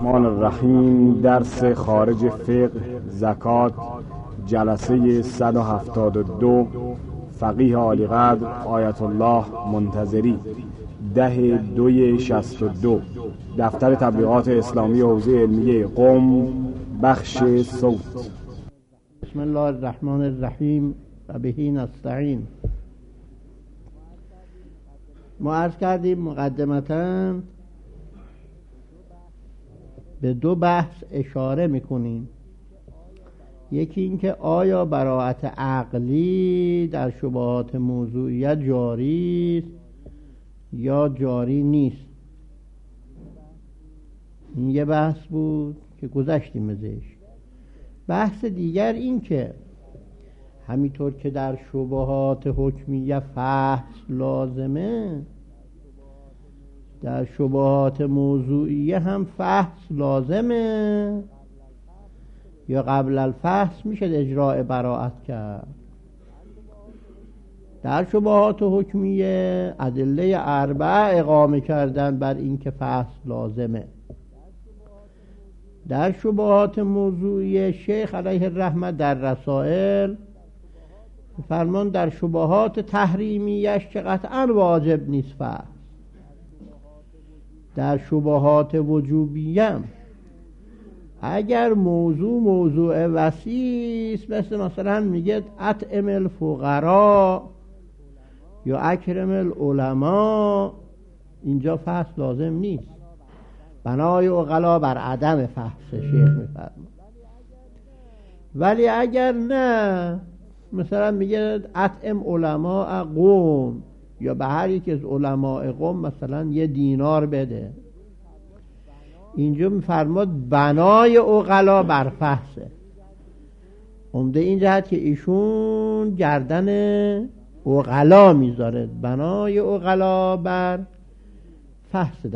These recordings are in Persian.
الرحمن الرحیم. درس خارج فقه زکات، جلسه 172. فقیه عالیقدر آیت الله منتظری، 10/2/62. دفتر تبلیغات اسلامی حوزه علمیه قم، بخش صوت. بسم الله الرحمن الرحیم و بهی نستعین. ما عرض کردیم مقدمتاً به دو بحث اشاره میکنیم. یکی این که آیا براءت عقلی در شبهات موضوعیت جاری است یا جاری نیست. این یه بحث بود که گذشتیم ازش. بحث دیگر این که همینطور که در شبهات حکمیه فحص لازمه، در شبهات موضوعیه هم فحص لازمه یا قبل الفحص میشه اجراء براءت کرد. در شبهات حکمیه ادله اربعه اقامه کردن بر این که فحص لازمه. در شبهات موضوعیه شیخ علیه الرحمه در رسائل فرمان در شبهات تحریمیش که قطعا واجب نیست فحص. در شبهات وجوبیه اگر موضوع وسیع است، مثلا میگه اطعم الفقراء یا اکرم العلماء، اینجا فحص لازم نیست. بنای عقلا بر عدم فحص شیخ میفرماید. ولی اگر نه، مثلا میگه اطعم علماء قوم یا به هر یک از علماء قوم مثلا 1 دینار بده، اینجا میفرماد بنای عقلا بر فحصه. عمده این جهت که ایشون گردن عقلا میذاره، بنای عقلا بر فحص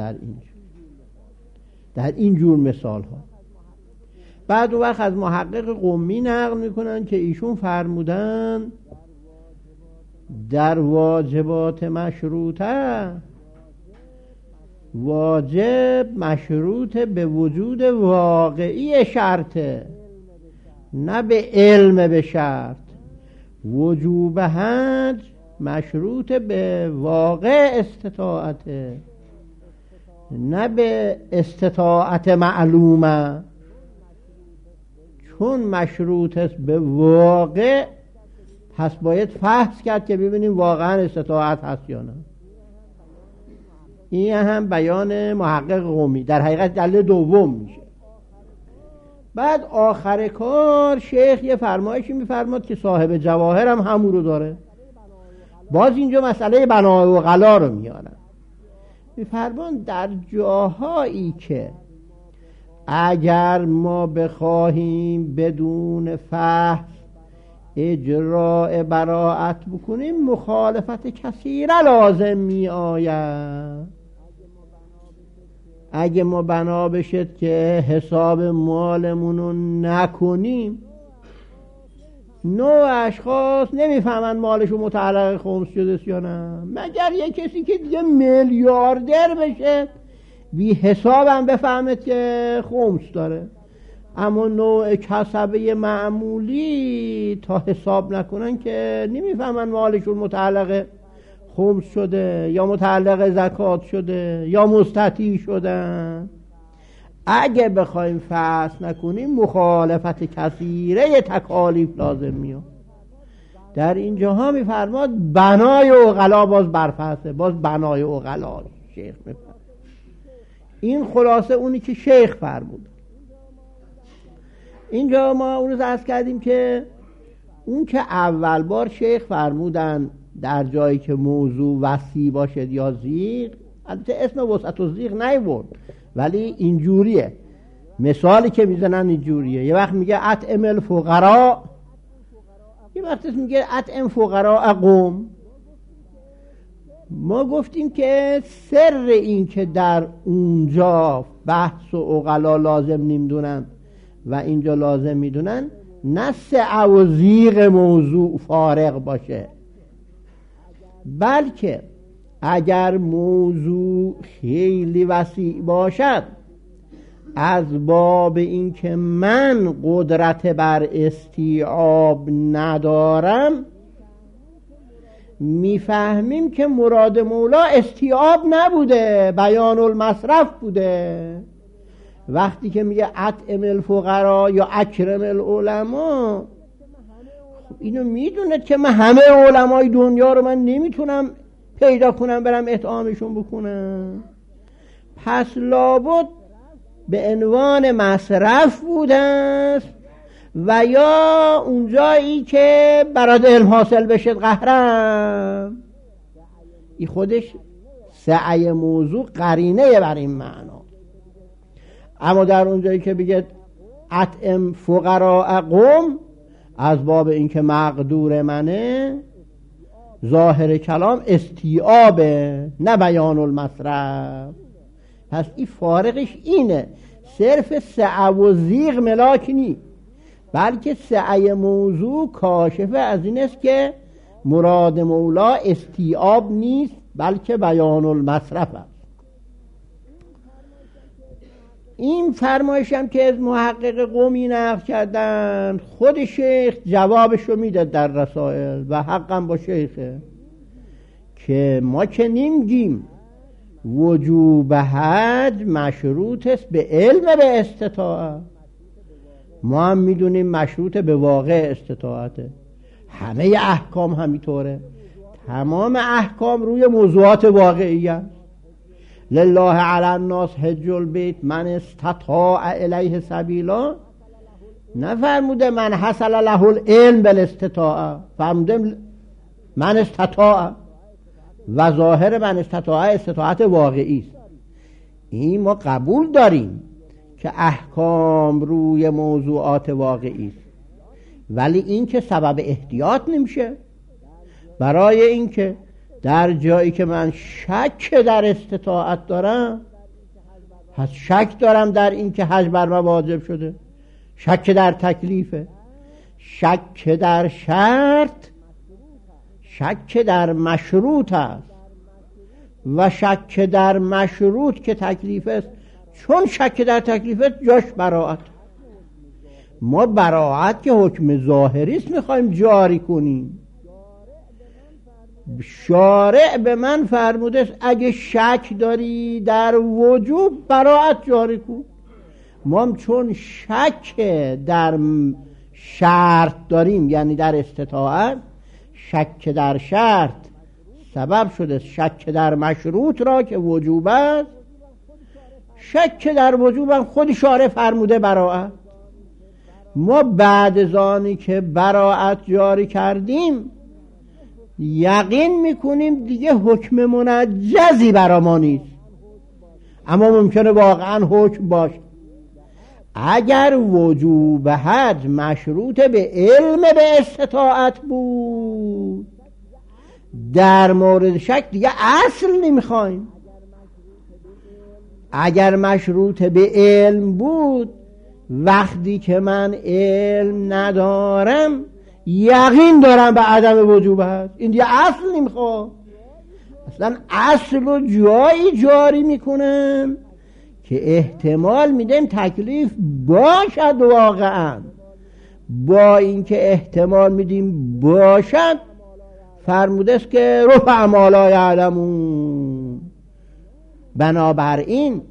در این جور مثال ها. بعد اون وقت از محقق قمی نقل میکنن که ایشون فرمودن در واجبات مشروطه، واجب مشروط به وجود واقعی شرطه، نه به علم به شرط. وجوب حج مشروط به واقع استطاعته، نه به استطاعت معلومه. چون مشروط است به واقع، پس باید فحص کرد که ببینیم واقعا استطاعت هست یا نه. این هم بیان محقق قمی در حقیقت دلیل دوم میشه. بعد آخر کار شیخ یه فرمایشی میفرماد که صاحب جواهر هم همون رو داره. باز اینجا مسئله بنای و غلا رو میارن. میفرمان در جاهایی که اگر ما بخواهیم بدون فحص اجراء براءت بکنیم، مخالفت کثیره لازم می آید. اگه ما بنا بشد که حساب مالمونو نکنیم، 9 اشخاص نمیفهمن مالشو متعلق خمس شده یا نه، مگر یه کسی که دیگه میلیاردر بشه بی حسابم بفهمد که خمس داره. اما نوع کسبه معمولی تا حساب نکنن که نمیفهمن مالشون متعلق خمس شده یا متعلق زکات شده یا مستطیع شدن. اگه بخوایم فحص نکنیم مخالفت کثیره تکالیف لازم میاد. در اینجاها میفرماد بنای عقلا باز برفحصه، باز بنای عقلا شیخ میفرماد. این خلاصه اونی که شیخ فرمود. اینجا ما اون رو عرض کردیم که اون که اول بار شیخ فرمودن در جایی که موضوع وسیع باشد یا ضیق، البته اسم وسعت و ضیق نیورد، ولی اینجوریه. مثالی که میزنن اینجوریه. یه وقت میگه اطعم الفقراء، یه وقت میگه اطعم فقراء قوم. ما گفتیم که سر این که در اونجا بحث و عقلا لازم نمیدونن و اینجا لازم میدونن، نه سعه و ضیق موضوع فارغ باشه، بلکه اگر موضوع خیلی وسیع باشد، از باب این که من قدرت بر استیعاب ندارم میفهمیم که مراد مولا استیعاب نبوده، بیان المصرف بوده. وقتی که میگه اطعم الفقرا یا اکرم العلماء، خب اینو میدونه که من همه علمای دنیا رو من نمیتونم پیدا کنم برم اطعامشون بکنم، پس لابد به عنوان مصرف بوده است و یا اونجایی که برات علم حاصل بشه قهرم. این خودش سعی موضوع قرینه بر این معنا. اما در اونجایی که بگه اطعم فقراء قوم، از باب این که مقدور منه، ظاهر کلام استیعابه نه بیان المصرف. پس این فارقش اینه، صرف سعی و زیغ ملاک نی، بلکه سعی موضوع کاشفه از این است که مراد مولا استیعاب نیست بلکه بیان المصرف است. این فرمایش هم که از محقق قمی نقل کردن، خود شیخ جوابشو میده در رسائل و حقا با شیخه که ما که نمیگیم وجوب حج مشروط است به علم به استطاعت، ما هم میدونیم مشروط به واقع استطاعته. همه احکام همینطوره، تمام احکام روی موضوعات واقعی است. لله علی الناس حج البیت من استطاع الیه سبیلا، نفرموده من حصل له العلم بالاستطاعه، فرموده من استطاع و ظاهر من استطاع استطاعت واقعی است. این ما قبول داریم که احکام روی موضوعات واقعی است، ولی این که سبب احتیاط نمیشه. برای این که در جایی که من شک در استطاعت دارم، پس شک دارم در این که حج بر من واجب شده، شک در تکلیفه، شک در شرط، شک در مشروط است و شک در مشروط که تکلیف است. چون شک در تکلیف است جاش براعت. ما براعت که حکم ظاهری است میخوایم جاری کنیم. شارع به من فرموده است اگه شک داری در وجوب براعت جاری کن. ما هم چون شک در شرط داریم، یعنی در استطاعت، شک در شرط سبب شده شک در مشروط را که وجوب است، شک در وجوب هم خود شارع فرموده براعت. ما بعد از آنی که براعت جاری کردیم یقین میکنیم دیگه حکم منجزی برا ما نیست، اما ممکنه واقعا حکم باشه. اگر وجوب حج مشروط به علم به استطاعت بود، در مورد شک دیگه اصل نمیخوایم. اگر مشروط به علم بود، وقتی که من علم ندارم یقین دارم به عدم وجوب هست، این دیگه اصل نمیخواد. اصلا اصل رو جایی جاری میکنم که احتمال میدم تکلیف باشد واقعا. با اینکه احتمال میدیم باشد، فرموده است که رفع ما لا یعلمون. بنابراین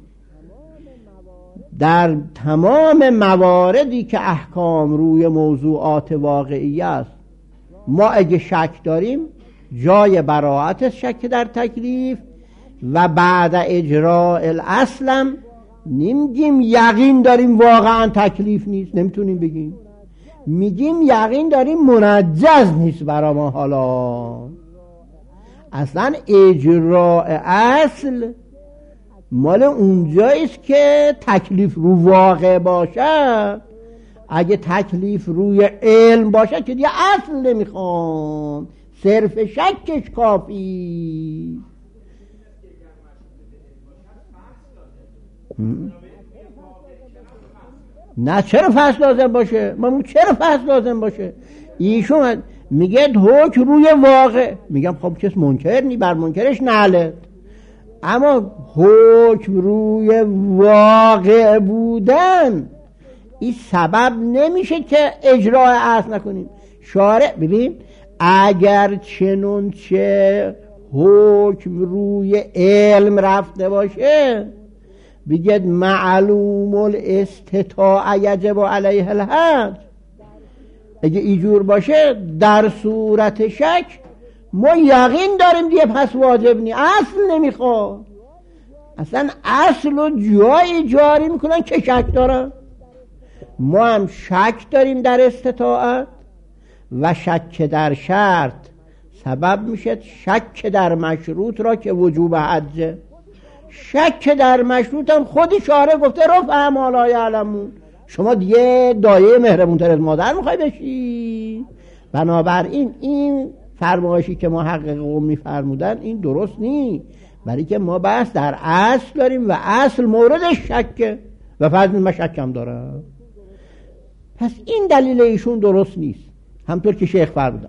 در تمام مواردی که احکام روی موضوعات واقعی است، ما اگه شک داریم جای براعت شک در تکلیف، و بعد اجراء الاصلم نمیگیم یقین داریم واقعا تکلیف نیست، نمیتونیم بگیم، میگیم یقین داریم منجز نیست برا ما. حالا اصلا اجراء اصل مال اونجاییست که تکلیف رو واقع باشه. اگه تکلیف روی علم باشه که دیگه اصل نمیخوام، صرف شکش کافی. نه چرا فصل لازم باشه؟ ما چرا فصل لازم باشه؟ ایشون میگه حکم روی واقع. میگم خب کس منکر نی، بر منکرش نعلت. اما حکم روی واقع بودن این سبب نمیشه که اجرای اصل نکنیم. شارع ببین اگر چنون چه حکم روی علم رفته باشه بگید معلوم الاستطاع یجب علیه الحج، اگه اینجور باشه در صورت شک ما یقین داریم دیگه پس واجب نی، اصل نمیخواد. اصلا اصل رو جایی جاری میکنن که شک دارن. ما هم شک داریم در استطاعت و شک در شرط سبب میشه شک در مشروط را که وجوب حجه. شک در مشروط هم خودی شارع گفته رفع ما لا یعلمون، شما دیگه دایه مهربونتر از مادر میخوای بشی. بنابراین این فرمایشی که محقق قمی فرمودن این درست نیست، برای که ما بس در اصل داریم و اصل موردش شکه و فرض من شکم دارم. پس این دلیل ایشون درست نیست، همطور که شیخ فرمودن.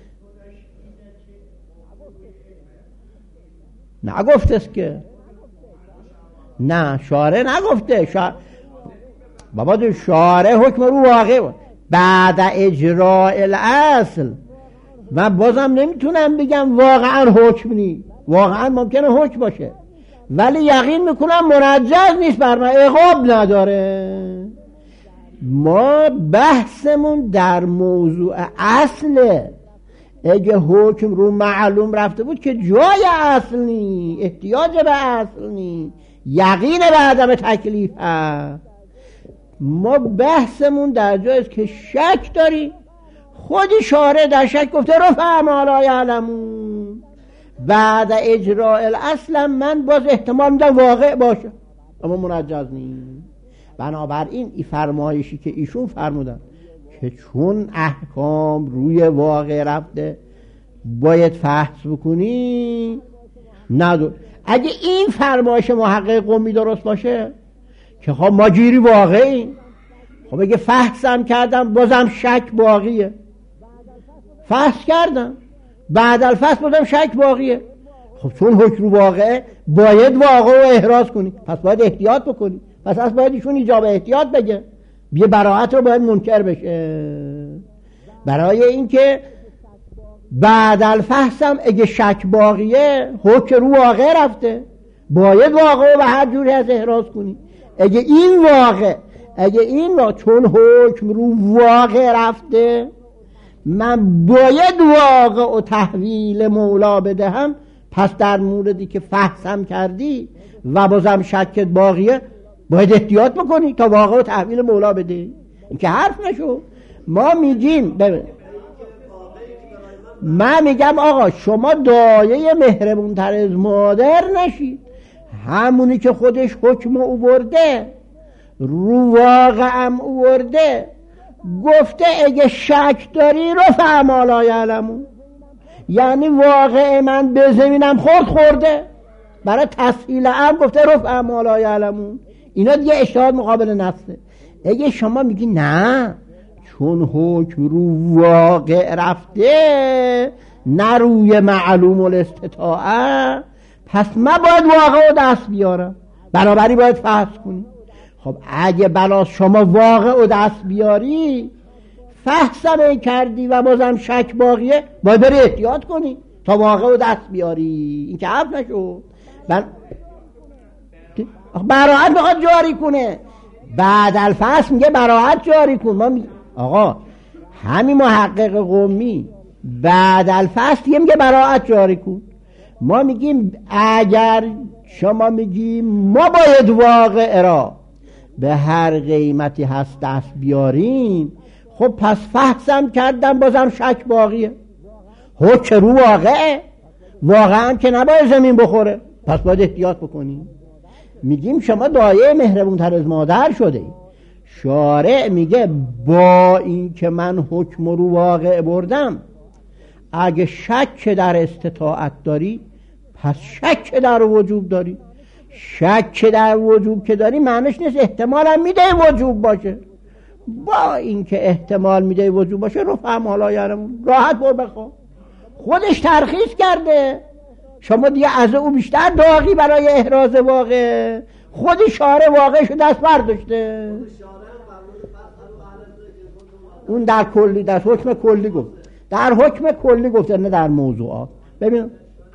نگفته است که نه، شارع نگفته. بابا دو شارع حکم رو واقع بعد اجراء الاصل. من بازم نمیتونم بگم واقعا حکم نیست، واقعا ممکنه حکم باشه ولی یقین میکنم منجز نیست، بر من عقاب نداره. ما بحثمون در موضوع اصله. اگه حکم رو معلوم رفته بود که جای اصل نی، احتیاج به اصل نی، یقین به عدم تکلیف هست. ما بحثمون در جایست که شک داری. خودی شارع در شک گفته رفع ما لا یعلمون. بعد اجراء الاصل من باز احتمال میدم واقع باشه اما منجز نیست. بنابراین این فرمایشی که ایشون فرمودن که چون احکام روی واقع رفته باید فحص بکنی نداره. اگه این فرمایش محقق قمی درست باشه که خب ما گیری واقعی، خب اگه فحصم کردم بازم شک باقیه، فحص کردم بعد الفحص بازم شک باقیه، خب چون حکم واقعه باید واقع رو احراز کنی، پس باید احتیاط بکنی. پس اصلا باید ایشون ایجاب احتیاط بگه، یه براعت رو باید منکر بشه. برای اینکه بعد الفحصم اگه شک باقیه حکم رو واقع رفته باید واقع رو به هر جوری از احراز کنی. اگه این واقع چون حکم رو واقع رفته من باید واقع و تحویل مولا بدهم، پس در موردی که فحصم کردی و بازم شکت باقیه باید احتیاط بکنی تا واقع و تحویل مولا بده. این که حرف نشو. ما میگیم من میگم آقا شما دایه مهربونتر از مادر نشید. همونی که خودش حکم اوورده رو واقع هم اوورده گفته اگه شک داری رفع ما لا یعلمون، یعنی واقع من به زمینم خورده، برای تسهیل هم گفته رفع ما لا یعلمون. اینا دیگه اجتهاد مقابل نفسه. اگه شما میگی نه چون حکم رو واقع رفته نه روی معلوم الاستطاعه، پس من باید واقع رو دست بیارم، بنابراین باید فحص کنی. خب اگه بلا شما واقع رو دست بیاری فحصم کردی و بازم شک باقیه باید بری احتیاط کنی تا واقع رو دست بیاری. این که حرف نشد. براعت میخواد جاری کنه، بعد الفحص میگه براعت جاری کن. ما آقا همین محقق قمی بعد الفحص میگه براعت جاری کن. ما میگیم اگر شما میگیم ما باید واقع را به هر قیمتی هست دست بیاریم، خب پس فحصم کردم بازم شک باقیه، حکم رو واقعا که نباید زمین بخوره، پس باید احتیاط بکنیم. میگیم شما دایه مهربونتر از مادر شده. شارع میگه با این که من حکم رو واقع بردم اگه شک در استطاعت داری پس شک در وجوب داری. شک در وجوب که داری معنیش نیست احتمال هم میده وجوب باشه. با این که احتمال میده وجوب باشه رفع ما لا یعلمون، راحت بر بخوا. خودش ترخیص کرده شما دیگه از او بیشتر داغی برای احراز واقع. خود شارع واقعشو دست برداشته. اون در کلی، در حکم کلی گفت، در حکم کلی گفته، نه در موضوعات. ببین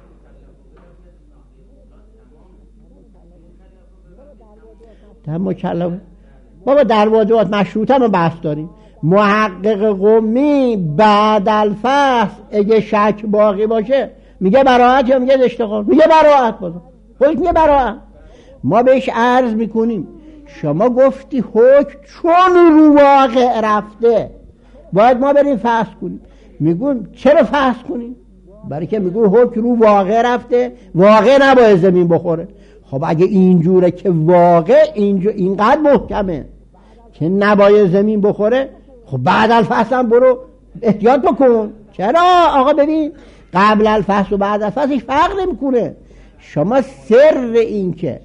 در مکلم بابا در واجبات مشروطه ما بحث داریم. محقق قمی بعد الفصل اگه شک باقی باشه میگه براءت یا میگه اشتغال؟ میگه براءت. بازم خودش میگه براءت. ما بهش عرض میکنیم شما گفتی حکم چون رو واقع رفته باید ما بریم فحص کنیم. میگون چرا فحص کنیم؟ برای که میگون حکم رو واقع رفته، واقع نباید زمین بخوره. خب اگه اینجوره که واقع اینقدر محکمه که نباید زمین بخوره، خب بعد الفصل هم برو احتیاط بکن. چرا آقا؟ ببین قبل الفصل و بعد الفصلش فرق نمیکنه. شما سر این که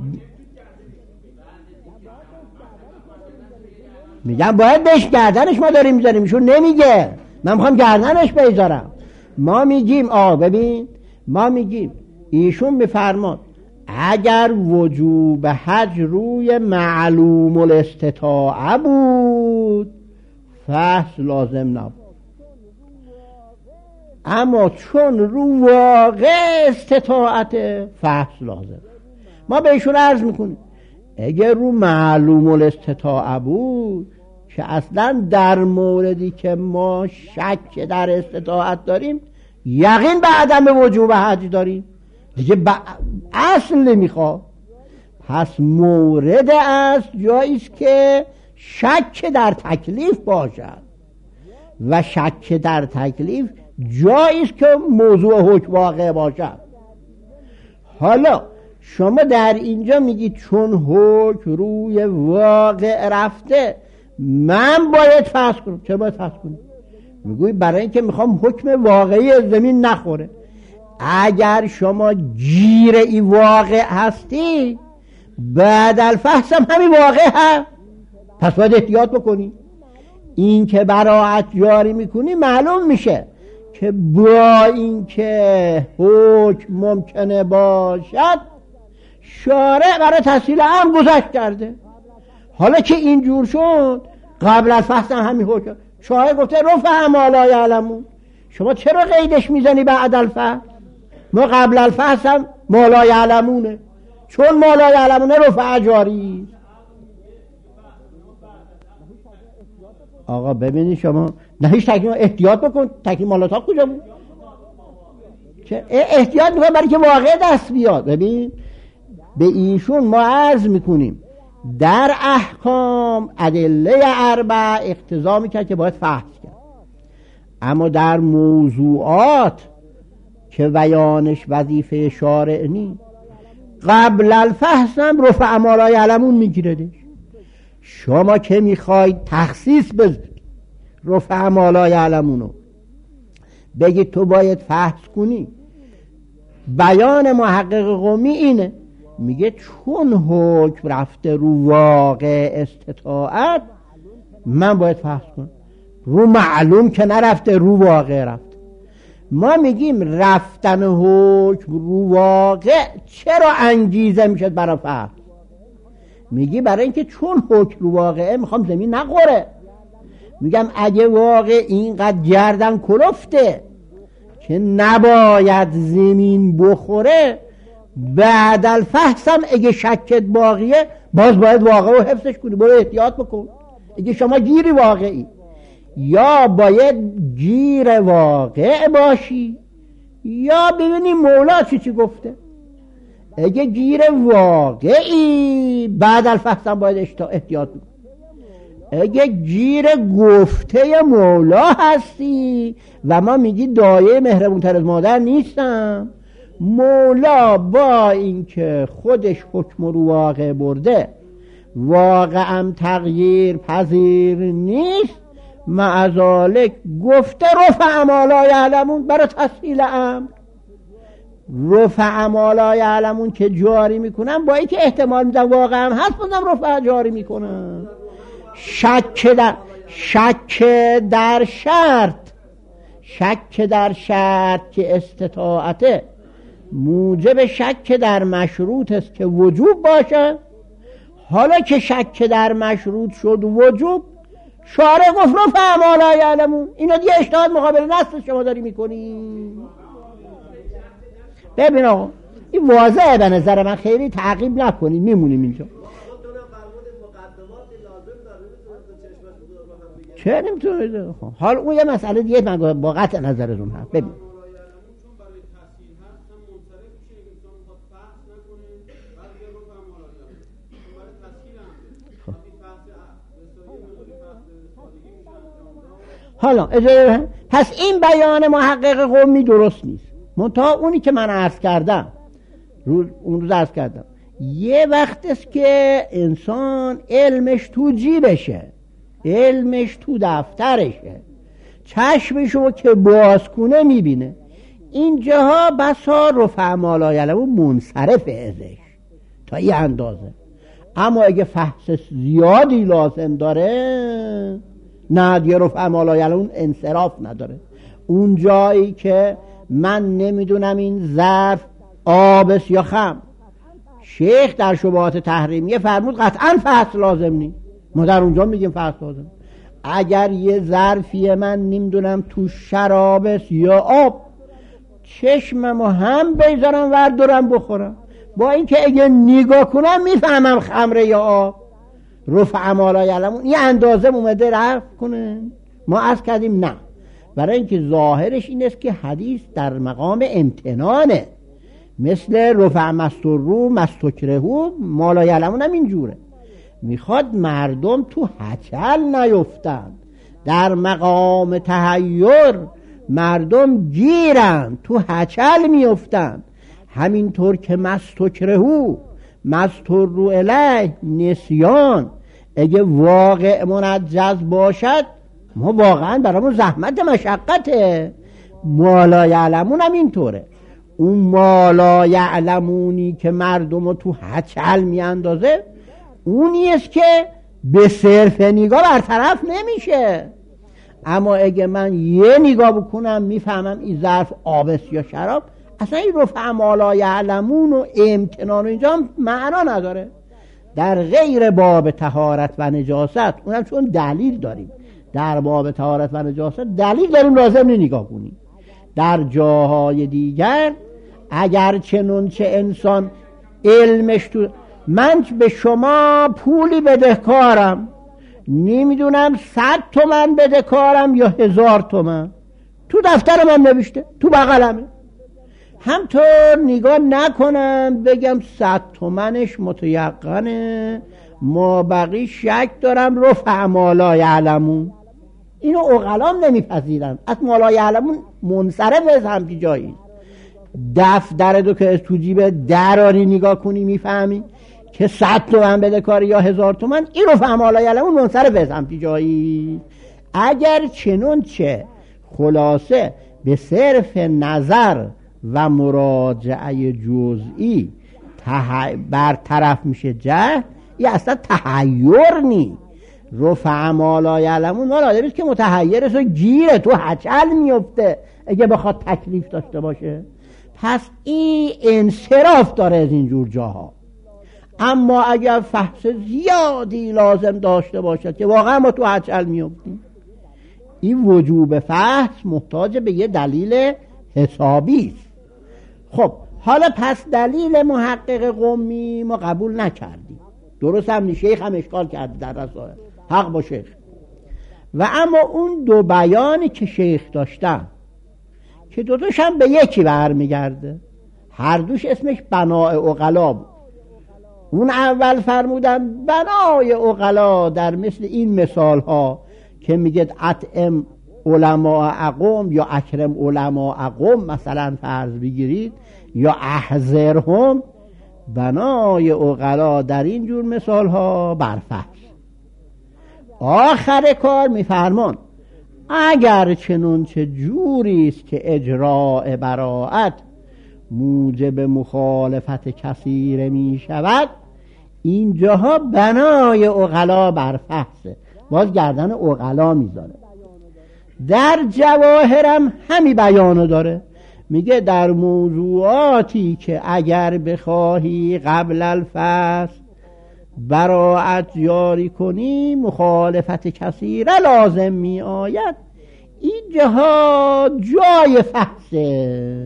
میگم باید بهش گردنش ما داریم میذاریم، ایشون نمیگه من میخوام گردنش بذارم. ما میگیم ببین ما میگیم ایشون میفرماد اگر وجوب حج روی معلوم الاستطاعه بود فحص لازم نبود، اما چون رو واقع استطاعت فحص لازم. ما به ایشون عرض میکنیم اگر رو معلوم الاستطاعه بود که اصلا در موردی که ما شک در استطاعت داریم یقین به عدم وجوب حج داریم دیگه، اصل نمیخواد. پس مورد است جاییست که شک در تکلیف باشد و شک در تکلیف جاییست که موضوع حکم واقع باشد. حالا شما در اینجا میگید چون حکم روی واقع رفته من باید فحص کنم. چرا باید فحص کنم؟ میگوی برای اینکه میخوام حکم واقعی زمین نخوره. اگر شما گیر ای واقع هستی بعد الفحص هم همین واقع هست، پس باید احتیاط بکنی. این که براءت جاری میکنی معلوم میشه که با این که حکم ممکنه باشد شارع برای تسهیل هم گذشت کرده. حالا که اینجور شد قبل الفحص هم همین حکم. شارع گفته رفع ما لا یعلمون. شما چرا قیدش میزنی بعد الفحص؟ ما قبل الفحص هم ما لا یعلمونه، چون ما لا یعلمونه رفع جاری. آقا ببینید شما نه هیچ تکلیف احتیاط بکن. تکلیف مالات ها کجا بود؟ احتیاط میکنم برای که واقع دست بیاد. ببین به ایشون ما عرض میکنیم در احکام ادله اربع اقتضا میکرد که باید فحص کرد، اما در موضوعات که بیانش وظیفه شارع نی قبل الفحص هم رفع ما لا یعلمون میگیردش. شما که میخواید تخصیص بذارید رفع ما لا یعلمونو بگید تو باید فحص کنی، بیان محقق قمی اینه، میگه چون حکم رفته رو واقع استطاعت من باید فحص کنم. رو معلوم که نرفته، رو واقع رفته. ما میگیم رفتن حکم رو واقع چرا انگیزه میشد برای فحص؟ میگی برای اینکه چون حکم رو واقعه میخوام زمین نخوره. میگم اگه واقع اینقدر گردن کلفته که نباید زمین بخوره بعد الفحص هم اگه شکت باقیه باز باید واقع رو حفظش کنی. برو احتیاط بکن. اگه شما گیری واقعی یا باید گیر واقع باشی یا ببینی مولا چی گفته. اگه گیر واقعی بعد الفحص هم باید احتیاط بکن. اگه گیر گفته مولا هستی و ما میگی دایه مهربونتر از مادر نیستم، مولا با اینکه خودش حکم رو واقع برده واقعا تغییر پذیر نیست، معذالک گفته رفع ما لا یعلمون برای تسهیل امر. رفع ما لا یعلمون که جاری میکنن با اینکه احتمال میدن واقعا هست بازم رفع جاری میکنن. شک در شرط که استطاعته موجب شک در مشروط است که وجوب باشه. حالا که شک در مشروط شد وجوب، شارع گفت رفع ما لا یعلمون. اینا دیگه اجتهاد مقابل نص شما داری میکنی. ببین آقا این واضحه به نظر من، خیلی تعقیب نکنید، میمونیم اینجا. چه نمیتونه؟ حال اون یه مسئله دیگه، من با قطع نظرتون هم ببین. حالا اجازه، پس این بیان محقق قمی درست نیست. منتها اونی که من عرض کردم، اون روز عرض کردم، یه وقت است که انسان علمش تو جیبشه، علمش تو دفترشه، چشمشو که باز کنه میبینه. اینجاها بسا رفع ما لا یعلمون منصرف ازش تا یه اندازه. اما اگه فحص زیادی لازم داره، نه دیگه رفع ما لا یعلمون انصراف نداره. اون جایی که من نمیدونم این ظرف آبس یا خم، شیخ در شبهات تحریمیه فرمود قطعا فحص لازم نیست، ما در اونجا میگیم فحص لازم. اگر یه ظرفیه من نمیدونم تو شرابس یا آب، چشممو هم بذارم وردارم بخورم، با اینکه اگه نگاه کنم میفهمم خمره یا آب، رفع ما لا یعلمون یه اندازه اومده رفع کنه. ما عرض کردیم نه، برای اینکه ظاهرش این است که حدیث در مقام امتنانه، مثل رفع مسترو مستکرهو ما لا یعلمون هم اینجوره، میخواد مردم تو هچل نیفتن، در مقام تحیر مردم گیرن، تو هچل میفتن. همینطور که مستکرهو مسترو الیه نسیان، اگه واقع منجز باشد ما واقعا برامون زحمت مشقته. ما لا یعلمون هم اینطوره، اون ما لا یعلمونی که مردم رو تو هچل میاندازه اونی است که به صرف نگاه برطرف نمیشه. اما اگه من یه نگاه بکنم میفهمم این ظرف آبس یا شراب، اصلا این رفع ما لا یعلمون و امتنان و اینجا معنا نداره. در غیر باب طهارت و نجاست، اونم چون دلیل داریم، در باب طهارت و نجاست دلیل داریم لازم نگاه کنیم. در جاهای دیگر اگر چنانچه انسان علمش تو، من به شما پولی بدهکارم، نمیدونم 100 تومن بدهکارم یا 1000 تومن، تو دفتر من نوشته، تو بغلمه، همطور نگاه نکنم بگم 100 تومنش متیقنه، ما بقی شک دارم رفع ما لا یعلمون. اینو عقلام نمیپذیرن، از ما لا یعلمون منصرف از همچی جایی. دفتر دو که تو جیب دراری نگاه کنی میفهمی که 100 تومن بده کاری یا 1000 تومن، این رفع ما لا یعلمون منصرف از همچی جایی. اگر چنانچه خلاصه به صرف نظر و مراجعه جزئی برطرف میشه جهل، این اصلا تحیر نی. رفع ما لا یعلمون ما آدمی است که متحیر است و گیره تو هچل میفته اگه بخواد تکلیف داشته باشه. پس این انصراف داره از اینجور جاها. اما اگر فحص زیادی لازم داشته باشد که واقعا ما تو هچل میفتیم، این وجوب فحص محتاج به یه دلیل حسابی است. خب حالا پس دلیل محقق قمی ما قبول نکردیم، درست هم شیخ هم اشکال کرده در رسائل، حق با شیخ. و اما اون دو بیانی که شیخ داشتن که دوتاش هم به یکی برمیگرده، هر دوش اسمش بنای عقلا بود. اون اول فرمودن بنای عقلا در مثل این مثال ها که میگه اطعم علماء اقوم یا اکرم علماء اقوم مثلا فرض بگیرید، یا احذرهم، بنای عقلا در این جور مثال ها برفحص. آخر کار میفرمان اگر چنانچه جوری است که اجراء براءت موجب مخالفت کثیر می شود، اینجاها بنای عقلا برفحصه، باز گردن عقلا میذاره. در جواهرم همی بیانو داره، میگه در موضوعاتی که اگر بخواهی قبل الفصل براعت جاری کنی مخالفت کثیره لازم می آید. اینجا جای فحصه،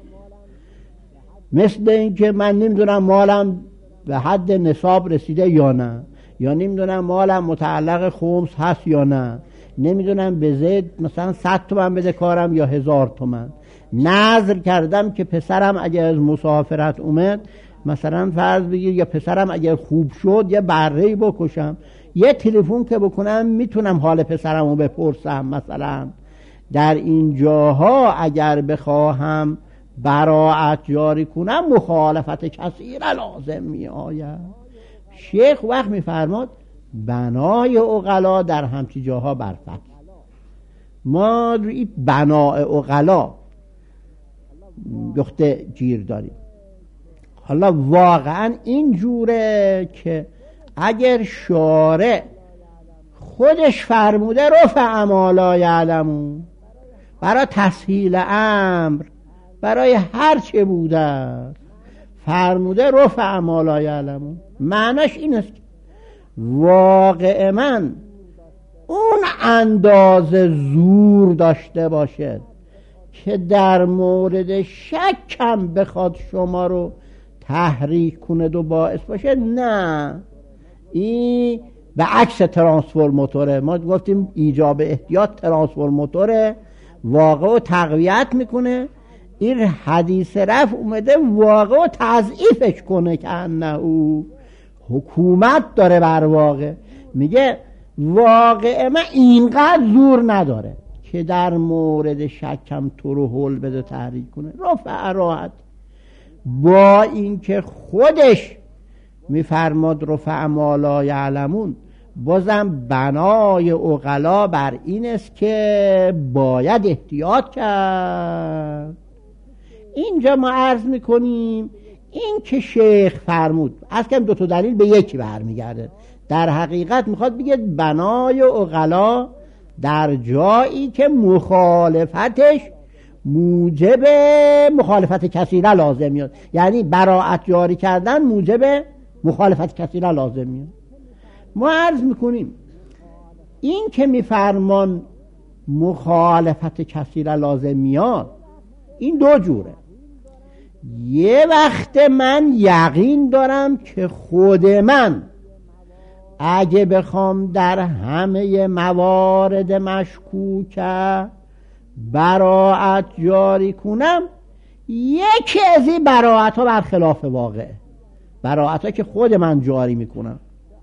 مثل این که من نمیدونم مالم به حد نصاب رسیده یا نه، یا نمیدونم مالم متعلق خمس هست یا نه، نمیدونم به زید مثلا 100 تومن بده کارم یا 1000 تومن. نظر کردم که پسرم اگر از مسافرت اومد مثلا فرض بگیر، یا پسرم اگر خوب شد یه بره‌ای بکشم، یه تلفن که بکنم میتونم حال پسرم رو بپرسم. مثلا در این جاها اگر بخواهم براعت جاری کنم مخالفت کثیره لازم می آید. شیخ وقت می فرماد بنای عقلا در همچی جاها برفت. ما روی بنای عقلا یخته گیر داریم. حالا واقعا این جوره که اگر شارع خودش فرموده رفع ما لا یعلمون، برای تسهیل امر، برای هر چه بوده فرموده رفع ما لا یعلمون، معناش این است که واقع من اون اندازه زور داشته باشد که در مورد شکم بخواد شما رو تحریک کنه و باعث باشه. نه، این به عکس ترانسفورماتوره. ما گفتیم ایجاب احتیاط ترانسفورماتوره، واقع رو تقویت میکنه. این حدیث رفع اومده واقع رو تضعیفش کنه که انه حکومت داره بر واقع. میگه واقع من اینقدر زور نداره که در مورد شکم تو رو حل بده تحریک کنه. رفع راحت، با اینکه خودش میفرماد رفع ما لا یعلمون، بازم بنای عقلا بر این است که باید احتیاط کرد. اینجا ما عرض میکنیم این که شیخ فرمود از کم دو تا دلیل به یکی برمیگرده. در حقیقت میخواد بگه بنای عقلا در جایی که مخالفتش موجب مخالفت کثیره لازم میاد، یعنی براعت جاری کردن موجب مخالفت کثیره لازم میاد. ما عرض میکنیم این که میفرمان مخالفت کثیره لازم میاد این دو جوره. یه وقت من یقین دارم که خود من اگه بخوام در همه موارد مشکوکه براعت جاری کنم، یکی از این براعت ها برخلاف واقعه، براعت ها که خود من جاری میکنم.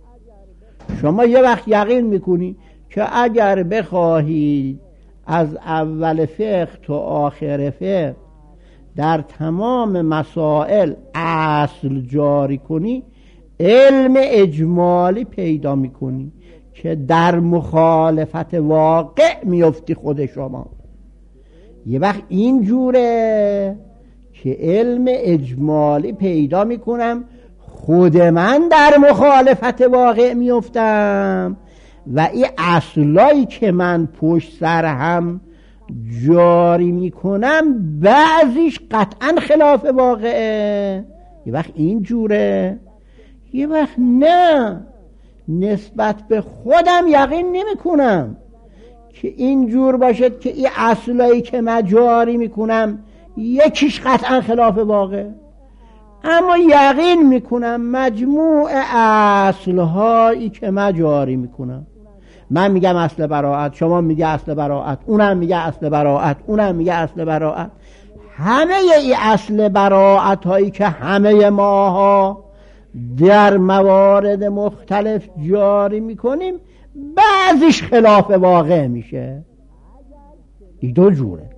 شما یه وقت یقین میکنی که اگر بخواهید از اول فقه تا آخر فقه در تمام مسائل اصل جاری کنی، علم اجمالی پیدا میکنی که در مخالفت واقع میفتی خود شما. یه وقت این جوره که علم اجمالی پیدا میکنم خود من در مخالفت واقع میفتم و این اصلایی که من پشت سر هم جاری میکنم بعضیش قطعا خلاف واقعه. یه وقت این جوره، یه وقت نه، نسبت به خودم یقین نمی کنم که این جور باشد که این اصلایی که من جاری میکنم یکیش قطعا خلاف واقع، اما یقین میکنم مجموع اصلهایی که من جاری میکنم، من میگم اصل براعت، شما میگه اصل براعت، اونم میگه اصل براعت، اونم میگه اصل براعت، همه این اصل براعت هایی که همه ماها در موارد مختلف جاری میکنیم بعضیش خلاف واقع میشه. این دو جوره.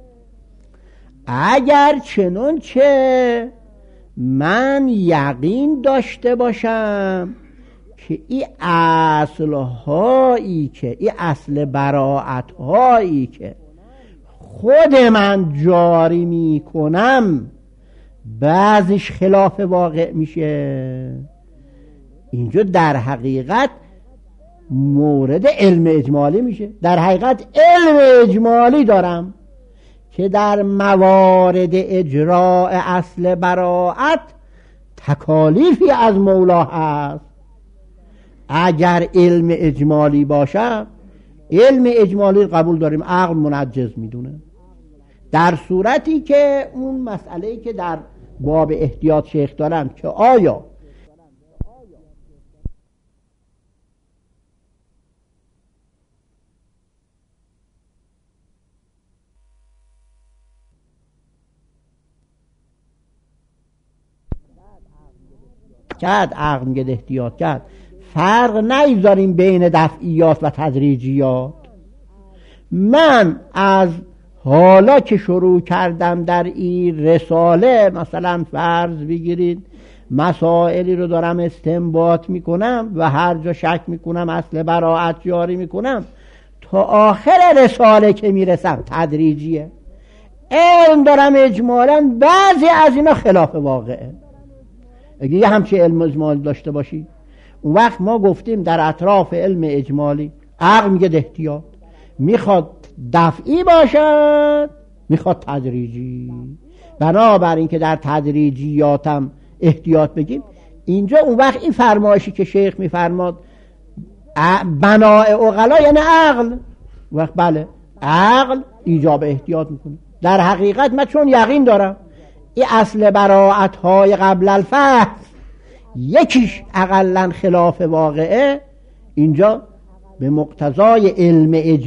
اگر چنانچه من یقین داشته باشم که این اصلهایی که این اصل براعتهایی که خود من جاری میکنم بعضیش خلاف واقع میشه، اینجا در حقیقت مورد علم اجمالی میشه. در حقیقت علم اجمالی دارم که در موارد اجراء اصل براءت تکالیفی از مولا هست. اگر علم اجمالی باشه، علم اجمالی قبول داریم، عقل منجز میدونه. در صورتی که اون مسئله‌ای که در باب احتیاط شیخ دارم که آیا عقل میگه احتیاط کرد، فرق نگذاریم بین دفعیات و تدریجیات. من از حالا که شروع کردم در این رساله، مثلا فرض بگیرید مسائلی رو دارم استنباط میکنم و هر جا شک میکنم اصل براءت جاری میکنم، تا آخر رساله که میرسم تدریجیه. علم دارم اجمالا، بعضی از اینا خلاف واقعه. اگه یه همچه علم اجمالی داشته باشی، اون وقت ما گفتیم در اطراف علم اجمالی عقل میگه احتیاط، میخواد دفعی باشد، میخواد تدریجی. بنابراین که در تدریجیاتم احتیاط بگیم، اینجا اون وقت این فرمایشی که شیخ میفرماد بناء عقلا یعنی عقل، وقت بله عقل ایجاب احتیاط میکنه. در حقیقت من چون یقین دارم این اصل براءت های قبل الفحص یکیش اقلا خلاف واقعه، اینجا به مقتضای علم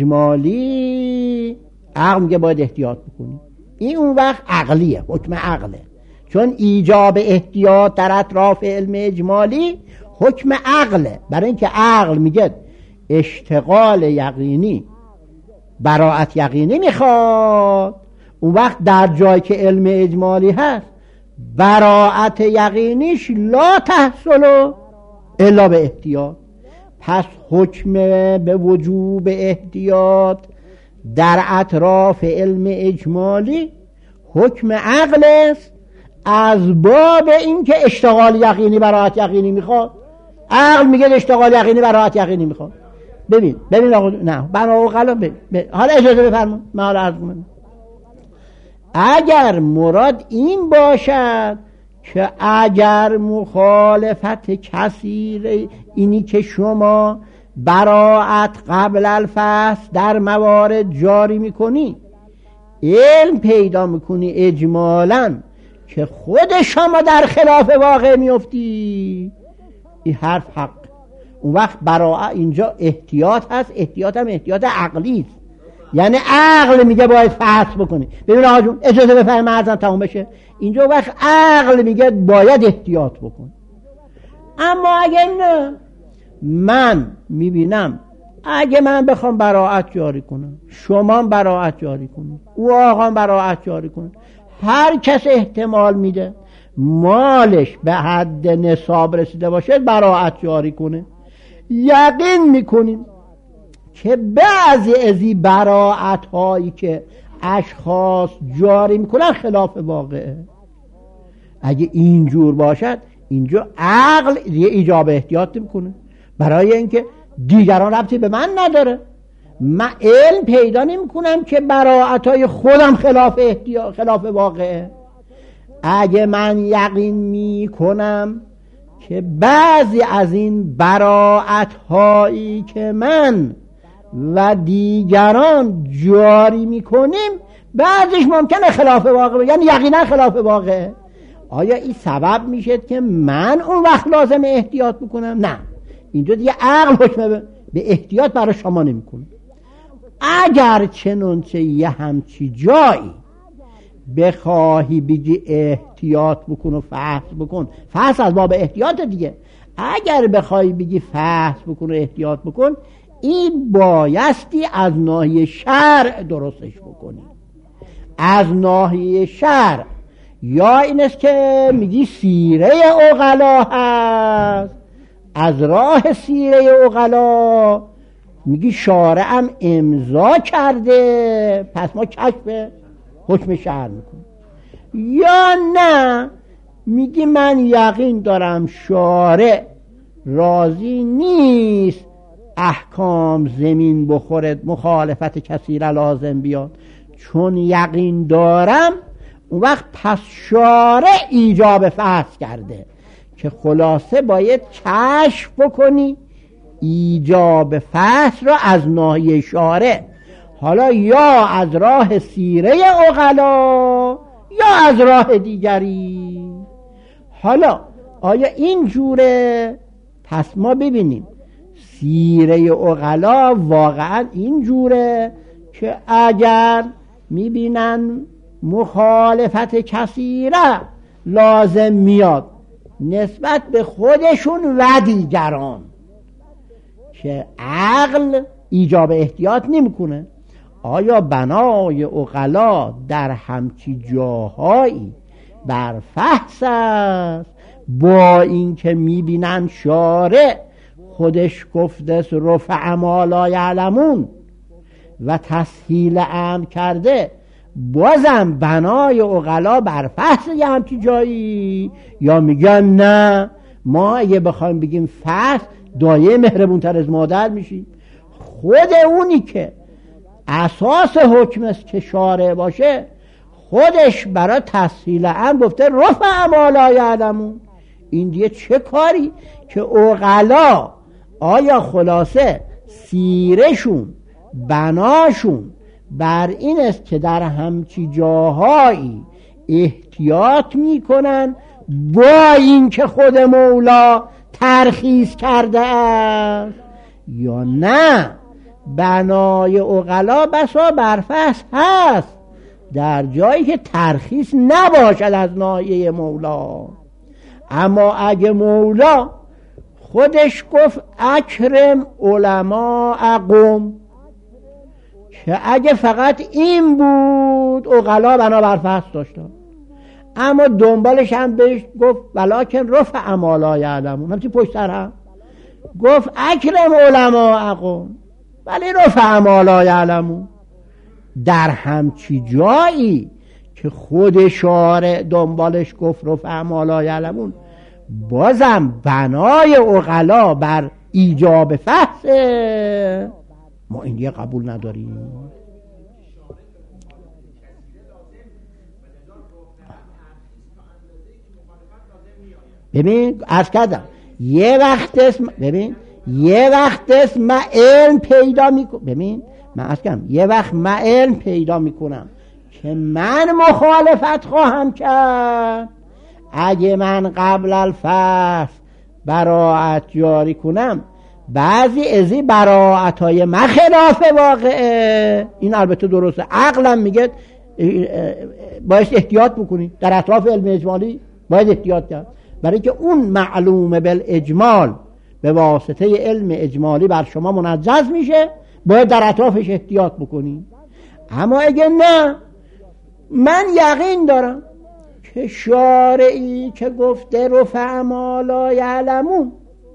اجمالی عقل میگه باید احتیاط بکنی. این اون وقت عقلیه، حکم عقله، چون ایجاب احتیاط در اطراف علم اجمالی حکم عقله. برای اینکه عقل میگه اشتغال یقینی براءت یقینی میخواد، اون وقت در جایی که علم اجمالی هست براءت یقینیش لا تحصل الا به احتیاط. پس حکم به وجوب احتیاط در اطراف علم اجمالی حکم عقل است، از باب این که اشتغال یقینی براءت یقینی میخواد. عقل میگه اشتغال یقینی براءت یقینی میخواد. ببین آقا، نه بنا عقلا حالا اجازه بفرمایید من حالا عرض کنم. اگر مراد این باشد که اگر مخالفت کثیر اینی که شما براءت قبل الفحص در موارد جاری میکنی، علم پیدا میکنی اجمالاً که خود شما در خلاف واقع میفتی، این حرف حق. اون وقت براءت اینجا احتیاط هست، احتیاط هم احتیاط عقلی است، یعنی عقل میگه باید فحص بکنی. ببین آقا جون اجازه بفرمایید عرضم تموم بشه. اینجا وقت عقل میگه باید احتیاط بکن. اما اگه نه، من میبینم اگه من بخوام براءت جاری کنم، شما براءت جاری کنید، او آقا براءت جاری کنه، هر کس احتمال میده مالش به حد نصاب رسیده باشه براءت جاری کنه. یقین میکنیم که بعضی از این براءت هایی که اشخاص جاری میکنن خلاف واقعه. اگه اینجور باشد اینجا عقل یه ایجاب احتیاط میکنه، برای اینکه دیگران ربطی به من نداره. من علم پیدا نمیکنم که براءت های خودم خلاف واقعه. اگه من یقین میکنم که بعضی از این براءت هایی که من و دیگران جاری میکنیم بعضیش ممکنه خلاف واقع، یعنی یقینا خلاف واقعه، آیا این سبب میشه که من اون وقت لازم احتیاط بکنم؟ نه، اینجا دیگه عقل حکم به احتیاط برای شما نمیکنه. اگر چنانچه یه همچی جایی بخواهی بگی احتیاط بکن و فحص بکن، فحص از باب احتیاط دیگه، اگر بخوای بگی فحص بکن و احتیاط بکن، این بایستی از ناحیه شرع درستش بکنی. از ناحیه شرع یا این است که میگی سیره عقلا هست، از راه سیره عقلا میگی شارعم امضا کرده، پس ما کشف حکم شرع میکنیم. یا نه میگی من یقین دارم شارع راضی نیست احکام زمین بخورد، مخالفت کثیر لازم بیاد، چون یقین دارم، اون وقت پس شارع ایجاب فحص کرده که خلاصه باید کشف بکنی ایجاب فحص را از ناحیه شارع، حالا یا از راه سیره عقلا یا از راه دیگری. حالا آیا این جوره؟ پس ما ببینیم سیره عقلا واقعا این جوره که اگر میبینن مخالفت کثیره لازم میاد نسبت به خودشون و دیگران که عقل ایجاب احتیاط نمیکنه، آیا بنای عقلا در همچی جاهایی بر فحص است با این که میبینن شارع خودش گفته رفع ما لا یعلمون و تسهیل امر کرده، بازم بنای عقلا بر فحص یه همچی جایی؟ یا میگن نه ما اگه بخوایم بگیم فحص دایه مهربونتر از مادر میشیم، خود اونی که اساس حکم است که شارع باشه خودش برای تسهیل امر گفته رفع ما لا یعلمون. این دیگه چه کاری که عقلا آیا خلاصه سیرشون بناشون بر این است که در همچی جاهایی احتیاط میکنن با این که خود مولا ترخیص کرده است، یا نه بنای عقلا بسا برفس هست در جایی که ترخیص نباشد از ناحیه مولا. اما اگه مولا خودش گفت اکرم علماء قوم، که اگه فقط این بود عقلا بنا برفحص داشتن، اما دنبالش هم بهش گفت ولکن رفع ما لا یعلمون، همچی پشت سر هم گفت اکرم علماء قوم ولی رفع ما لا یعلمون. در همچی جایی که خود شارع دنبالش گفت رفع ما لا یعلمون، بازم بنای عقلا بر ایجاب فحص ما این دیگه قبول نداریم. ببین عرض کردم یه وقت اسم من علم پیدا میکنم، ببین من عرض کردم یه وقت من علم پیدا میکنم که من مخالفت خواهم کرد، اگه من قبل الفحص براعت جاری کنم بعضی ازی براعتای من خلاف واقعه، این البته درسته، عقلم میگه باید احتیاط بکنی در اطراف علم اجمالی، باید احتیاط کرد برای که اون معلوم بالاجمال به واسطه علم اجمالی بر شما منجز میشه، باید در اطرافش احتیاط بکنی. اما اگه نه من یقین دارم که شارعی که گفته رفع ما لا یعلمون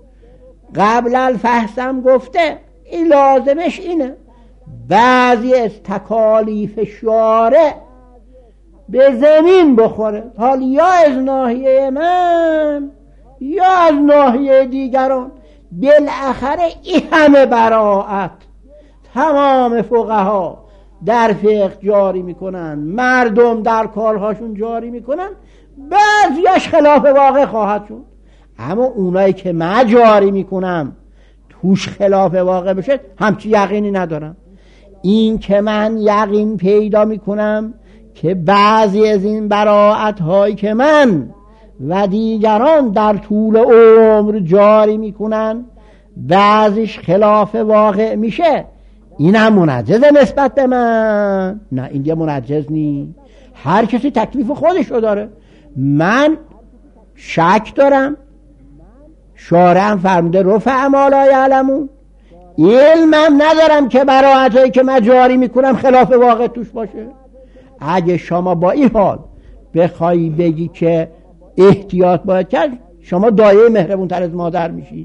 قبل الفحصم گفته این لازمش اینه بعضی از تکالیف شارع به زمین بخوره، حال یا از ناحیه من یا از ناحیه دیگران، بالاخره این همه براعت تمام فقها در فقه جاری میکنن، مردم در کارهاشون جاری میکنن، بعضیش خلاف واقع خواهد شد. اما اونایی که من جاری میکنم توش خلاف واقع بشه همچی یقینی ندارم. این که من یقین پیدا میکنم که بعضی از این براعت هایی که من و دیگران در طول عمر جاری میکنن بعضیش خلاف واقع میشه، این هم منجز نسبت به من؟ نه این دیگه منجز نی، هر کسی تکلیف خودشو داره. من شک دارم شارع هم فرموده رفع ما لا یعلمون، علمم ندارم که براعتایی که من جاری میکنم خلاف واقع توش باشه. اگه شما با این حال بخوایی بگی که احتیاط باید کرد، شما دایه مهربونتر از مادر میشی.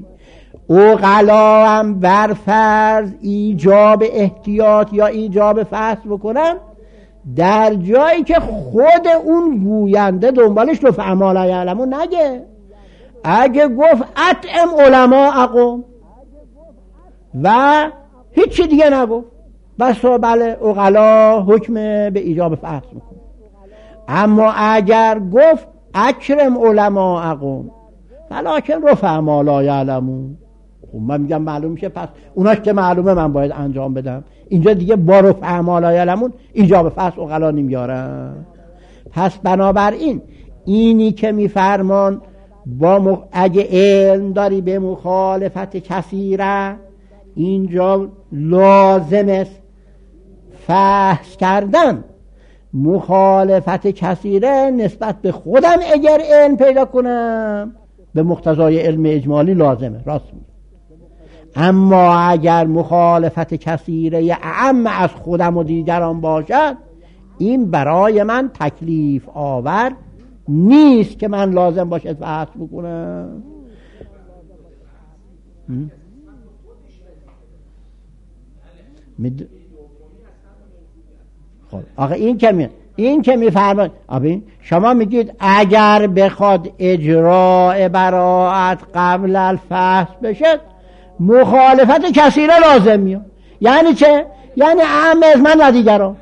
عقلا هم بر فرض ایجاب احتیاط یا ایجاب فحص بکنن در جایی که خود اون گوینده دنبالش رفع ما لا یعلمون نگه. اگه گفت اطعم علماء قوم و هیچی دیگه نگفت، بس بله عقلا حکم به ایجاب فحص میکنه. اما اگر گفت اکرم علماءکم ولکن رفع ما لا یعلمون، خب من میگم معلوم میشه پس اوناش که معلومه من باید انجام بدم. اینجا دیگه با رفع ما لا یعلمون ایجاب فحص عقلا نمیارن. پس بنابراین اینی که میفرمان اگه علم داری به مخالفت کثیره، اینجا لازم است فحص کردن مخالفت کثیره نسبت به خودم. اگر علم پیدا کنم به مقتضای علم اجمالی لازمه، راست میگه. اما اگر مخالفت کثیره اعم از خودم و دیگران باشد، این برای من تکلیف آور نیست که من لازم باشد فحص بکنم. خب آقا این که میفرماید شما میگید اگر بخواد اجراء براءت قبل الفحص بشه مخالفت کثیره لازم میاد. یعنی چه؟ یعنی اعم از من و دیگران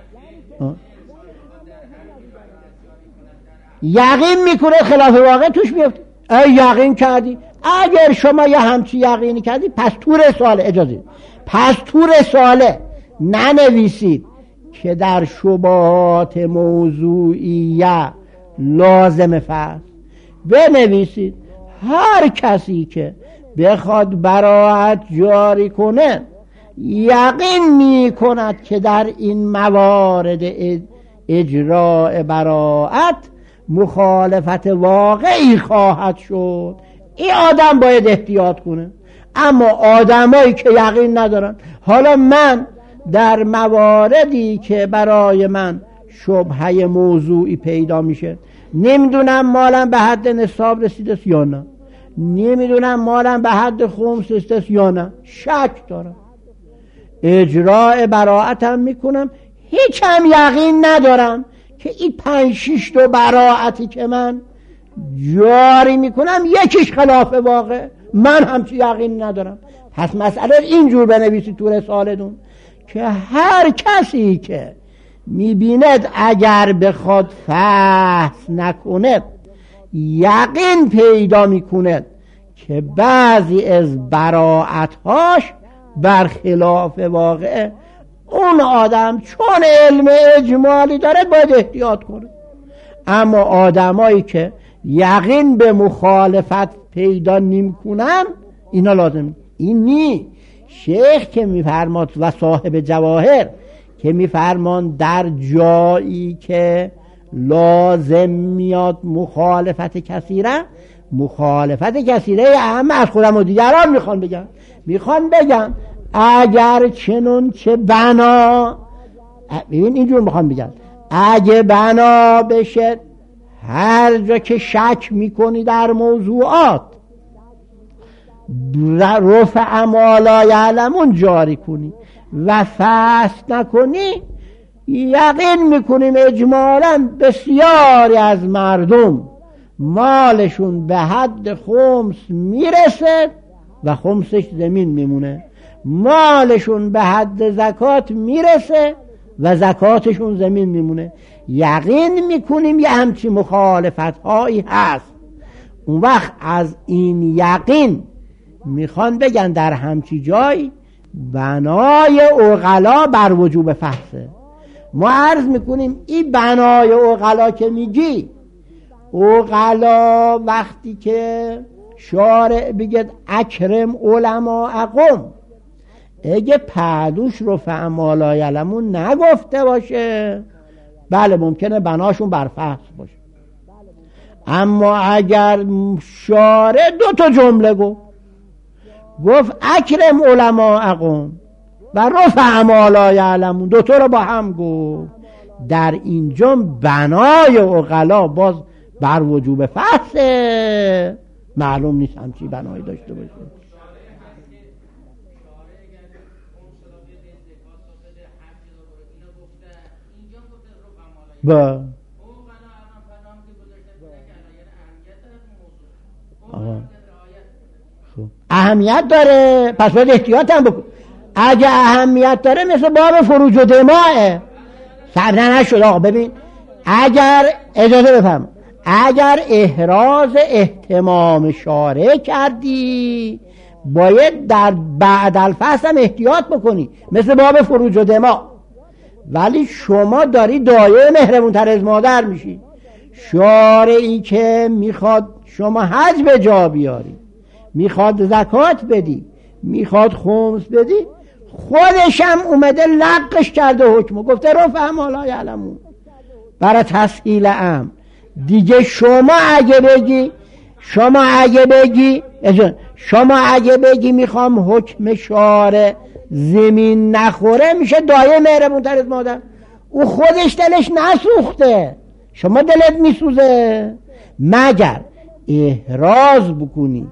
یقین میکنه خلاف واقع توش میفته. یقین کردی، اگر شما یه همچی یقینی کردی پس تو رساله اجازه پس تو رساله ننویسید که در شبهات موضوعیه لازم فحص، بنویسید هر کسی که بخواد براءت جاری کنه یقین میکند که در این موارد اجراء براءت مخالفت واقعی خواهد شد، این آدم باید احتیاط کنه. اما آدمایی که یقین ندارن، حالا من در مواردی که برای من شبهه موضوعی پیدا میشه، نمیدونم مالم به حد نصاب رسیده یا نه، نمیدونم مالم به حد خمس رسیده یا نه، شک دارم، اجراء براءتم میکنم، هیچم یقین ندارم که این 5-6 تا براءتی که من جاری میکنم یکیش خلاف واقع، من همچی یقین ندارم. پس مسئله اینجور بنویسید تو رسالتون که هر کسی که میبیند اگر بخواد فحص نکنه یقین پیدا میکنه که بعضی از براءتهاش برخلاف واقع، اون آدم چون علم اجمالی داره باید احتیاط کنه. اما آدمایی که یقین به مخالفت پیدا نمیکنن اینا لازم این نی. شیخ که میفرماد و صاحب جواهر که میفرمان در جایی که لازم میاد مخالفت کثیره، مخالفت کثیره اهم از خودم و دیگران میخوان بگن اگر چنون چه بنا، ببین اینجور میخوان بگن اگه بنا بشه هر جا که شک میکنی در موضوعات رفع ما لا یعلمون جاری کنی و فحص نکنی، یقین میکنیم اجمالا بسیاری از مردم مالشون به حد خمس میرسه و خمسش زمین میمونه، مالشون به حد زکات میرسه و زکاتشون زمین میمونه. یقین میکنیم یه همچی مخالفت هایی هست. اون وقت از این یقین میخوان بگن در همچی جای بنای عقلا بر وجوب فحصه. ما عرض میکنیم این بنای عقلا که میگی، عقلا وقتی که شارع بگید اکرم علماءکم، اگه پهلوش رفع ما لا یعلمون نگفته باشه بله ممکنه بناشون بر فحص باشه. اما اگر شارع 2 جمله گفت اکرم علماءکم و رفع ما لا یعلمون، 2 رو با هم گفت، در اینجا بنای عقلا باز بر وجوب فحصه، معلوم نیست همچی بنایی داشته باشه. اهمیت داره، پس باید احتیاط هم بکن. اگه اهمیت داره مثل باب فروج و دماءه. صبر نشد آقا. ببین اگر اجازه بفهم، اگر احراز اهتمام شارع کردی باید در بعد الفصل هم احتیاط بکنی مثل باب فروج و دماء. ولی شما داری دایه مهربونتر از مادر میشی. شارعی که میخواد شما حج به جا بیاری، میخواد زکات بدی، میخواد خمس بدی، خودش هم اومده لقش کرده حکمو، گفته رفع ما لا یعلمون برای تسهیل امر. دیگه شما اگه بگی میخوام حکم شارع زمین نخوره، میشه دایه مهربونتر از مادر. او خودش دلش نسوخته، شما دلت میسوزه. مگر احراز بکنی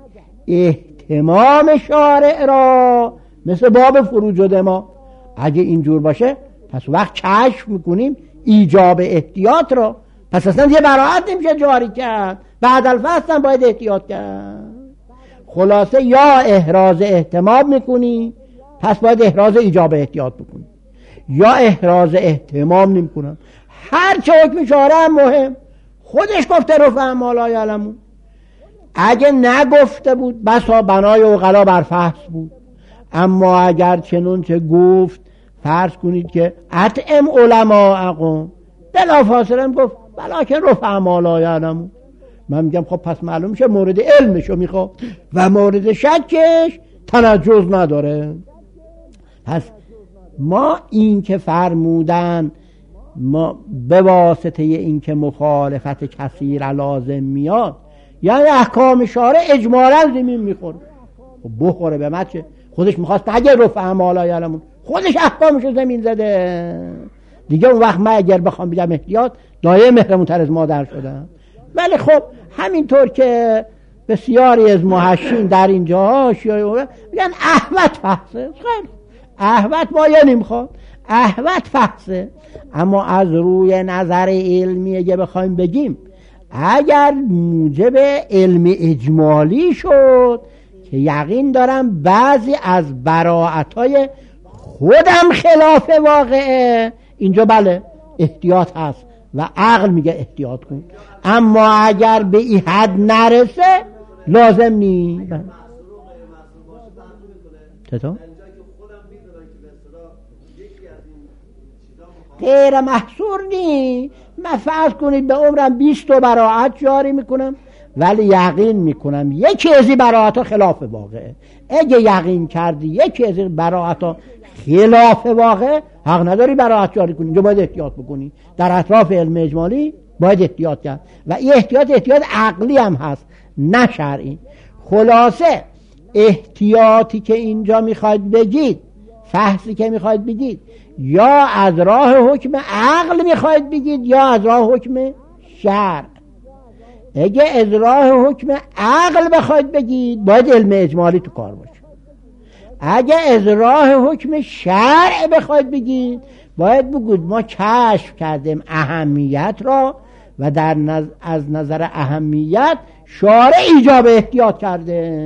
اهتمام شارع را مثل باب فروج و دماء. اگه اینجور باشه پس وقت کشف میکنیم ایجاب احتیاط را، پس اصلا یه براعت نمیشه جاری کرد، بعد الفصل هم باید احتیاط کرد. خلاصه یا احراز اهتمام میکنی پس باید احراز ایجاب احتیاط بکنی، یا احراز اهتمام نمیکنم. هر چه حکم شارع هم مهم، خودش گفته رفع ما لا یعلمون. اگه نگفته بود بسا بنای عقلا بر فحص بود. اما اگر چنانچه گفت، فرض کنید که اطعم علماءکم، بلافاصله گفت ولکن رفع ما لا یعلمون، من میگم خب پس معلوم میشه مورد علمشو میخواد و مورد شکش تنجز نداره. پس ما این که فرمودن ما به واسطه این که مخالفت کثیر لازم میاد، یعنی احکام شارع اجمالا زمین میخوره. بخوره به ما چه؟ خودش میخواست اگر رفع ما لا یعلمون، خودش احکامشو زمین زده دیگه. اون وقت من اگر بخوام بگم احتیاط، دایه مهرمونتر از مادر شدم. ولی خب همینطور که بسیاری از محشین در اینجا میگن احوت فحصه، خیلی احوت ما یه نمیخواد، احوت فحصه. اما از روی نظر علمی اگه بخوایم بگیم، اگر موجب علم اجمالی شد که یقین دارم بعضی از براعتهای خودم خلاف واقعه، اینجا بله احتیاط هست و عقل میگه احتیاط کن. اما اگر به این حد نرسه لازم نی. چطور؟ غیر محصور نی. من فرض کنید به عمرم 20 براعت جاری میکنم، ولی یقین میکنم یکی از این براعت ها خلاف واقعه. اگه یقین کردی یکی از این براعت ها خلاف واقع، حق نداری براعت جاری کنی، اینجا باید احتیاط بکنی. در اطراف علم اجمالی باید احتیاط کرد و این احتیاط عقلی هم هست نه شرعی. خلاصه احتیاطی که اینجا میخواید بگید، فحصی که میخواید بگید، یا از راه حکم عقل میخواید بگید یا از راه حکم شرع. اگه از راه حکم عقل بخواید بگید باید علم اجمالی تو کار باشه. اگه از راه حکم شرع بخواید بگید باید بگید ما کشف کردیم اهمیت را و از نظر اهمیت شارع ایجاب احتیاط کرده.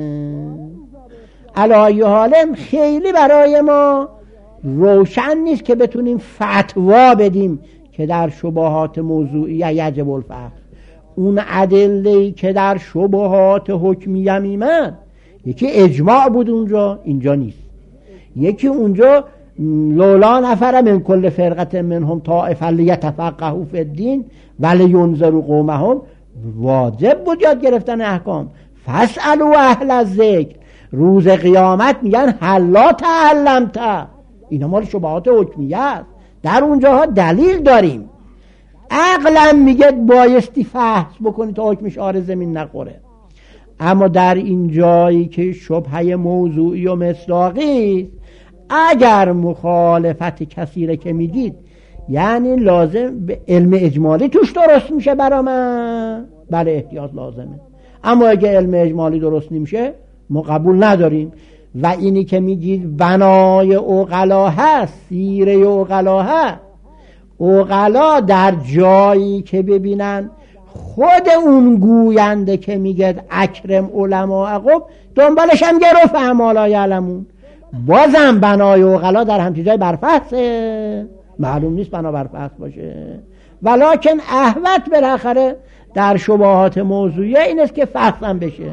علی حال خیلی برای ما روشن نیست که بتونیم فتوا بدیم که در شبهات موضوعیه یجب الفحص. اون ادله‌ای که در شبهات حکمیه میمد، یکی اجماع بود اونجا، اینجا نیست. یکی اونجا لولا نفر من کل فرقه منهم طائفه لیتفقهوا فی الدین ولینذروا قومهم، واجب بود یاد گرفتن احکام. فاسالوا اهل الذکر، روز قیامت میگن هلا تعلمت. اینا مال شبهات حکمیه است، در اونجاها دلیل داریم. عقلم میگه بایستی فحص بکنی تا حکم شارع زمین نخوره. اما در این جایی که شبهه موضوعی و مصداقی، اگر مخالفت کثیره که میگید یعنی لازم به علم اجمالی توش درست میشه برا من، بله احتیاط لازمه. اما اگه علم اجمالی درست نمیشه ما قبول نداریم. و اینی که میگید بنای عقلا هست، سیره عقلا هست، عقلا در جایی که ببینن خود اون گوینده که میگه اکرم علماءکم دنبالش هم گرفت ما لا یعلمون، بازم بنای عقلا در همچین جای برفحصه، معلوم نیست بنا برفحص باشه، ولکن احوط بالاخره در شبهات موضوعیه این است که فحصم بشه.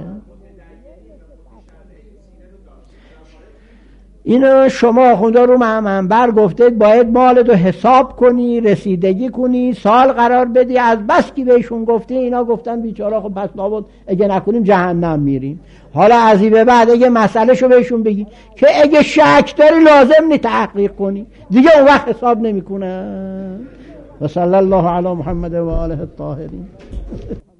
اینو شما خونده رو منبر گفتید باید مالتو حساب کنی، رسیدگی کنی، سال قرار بدی، از بس که بهشون گفتی اینا گفتن بیچاره خب پس لابد اگه نکنیم جهنم میریم. حالا از این به بعد اگه مسئله شو بهشون بگی که اگه شک داری لازم نی تحقیق کنی، دیگه اون وقت حساب نمی کنن. و صلی الله علی محمد و آله الطاهرین.